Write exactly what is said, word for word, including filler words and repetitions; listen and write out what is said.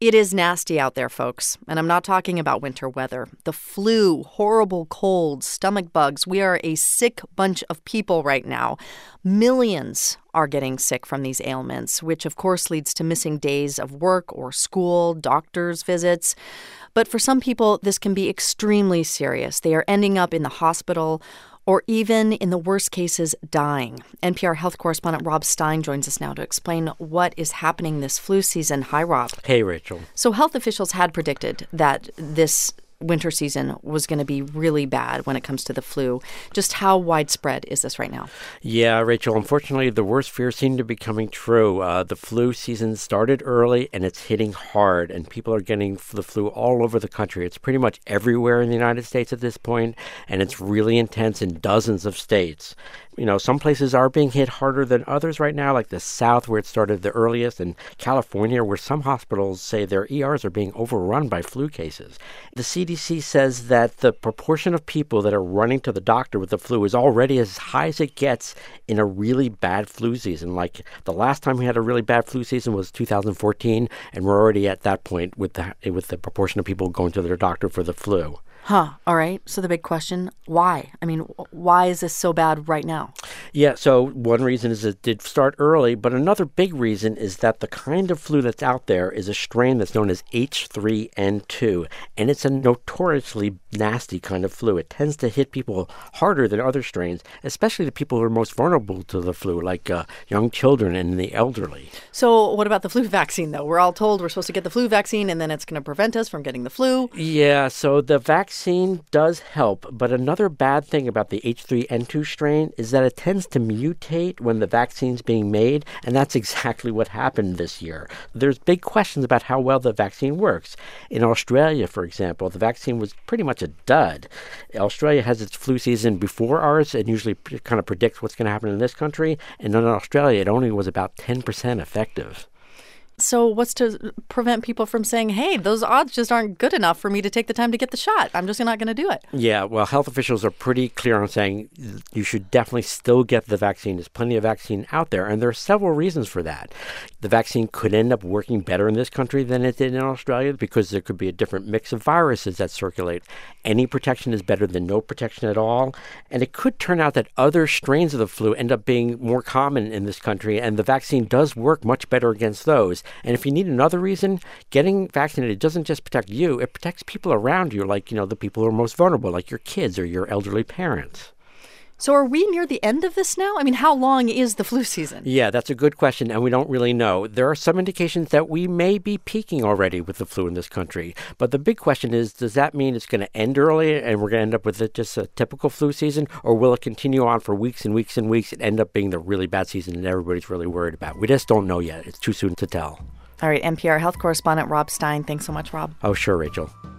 It is nasty out there, folks. And I'm not talking about winter weather. The flu, horrible colds, stomach bugs. We are a sick bunch of people right now. Millions are getting sick from these ailments, which of course leads to missing days of work or school, doctor's visits. But for some people, this can be extremely serious. They are ending up in the hospital or even, in the worst cases, dying. N P R health correspondent Rob Stein joins us now to explain what is happening this flu season. Hi, Rob. Hey, Rachel. So health officials had predicted that this winter season was going to be really bad when it comes to the flu. Just how widespread is this right now? Yeah, Rachel, unfortunately, the worst fears seem to be coming true. Uh, the flu season started early, and it's hitting hard, and people are getting the flu all over the country. It's pretty much everywhere in the United States at this point, and it's really intense in dozens of states. You know, some places are being hit harder than others right now, like the South, where it started the earliest, and California, where some hospitals say their E Rs are being overrun by flu cases. The C D C says that the proportion of people that are running to the doctor with the flu is already as high as it gets in a really bad flu season. Like the last time we had a really bad flu season was two thousand fourteen, and we're already at that point with the with the proportion of people going to their doctor for the flu. Huh. All right. So the big question, why? I mean, why is this so bad right now? Yeah, so one reason is it did start early, but another big reason is that the kind of flu that's out there is a strain that's known as H three N two, and it's a notoriously nasty kind of flu. It tends to hit people harder than other strains, especially the people who are most vulnerable to the flu, like uh, young children and the elderly. So what about the flu vaccine, though? We're all told we're supposed to get the flu vaccine, and then it's going to prevent us from getting the flu. Yeah, so the vaccine Vaccine does help, but another bad thing about the H three N two strain is that it tends to mutate when the vaccine's being made, and that's exactly what happened this year. There's big questions about how well the vaccine works. In Australia, for example, the vaccine was pretty much a dud. Australia has its flu season before ours and usually kind of predicts what's going to happen in this country, and in Australia, it only was about ten percent effective. So what's to prevent people from saying, hey, those odds just aren't good enough for me to take the time to get the shot? I'm just not going to do it. Yeah, well, health officials are pretty clear on saying you should definitely still get the vaccine. There's plenty of vaccine out there, and there are several reasons for that. The vaccine could end up working better in this country than it did in Australia because there could be a different mix of viruses that circulate. Any protection is better than no protection at all. And it could turn out that other strains of the flu end up being more common in this country, and the vaccine does work much better against those. And if you need another reason, getting vaccinated doesn't just protect you, it protects people around you, like, you know, the people who are most vulnerable, like your kids or your elderly parents. So are we near the end of this now? I mean, how long is the flu season? Yeah, that's a good question, and we don't really know. There are some indications that we may be peaking already with the flu in this country. But the big question is, does that mean it's going to end early and we're going to end up with it just a typical flu season, or will it continue on for weeks and weeks and weeks and end up being the really bad season that everybody's really worried about? We just don't know yet. It's too soon to tell. All right, N P R health correspondent Rob Stein. Thanks so much, Rob. Oh, sure, Rachel.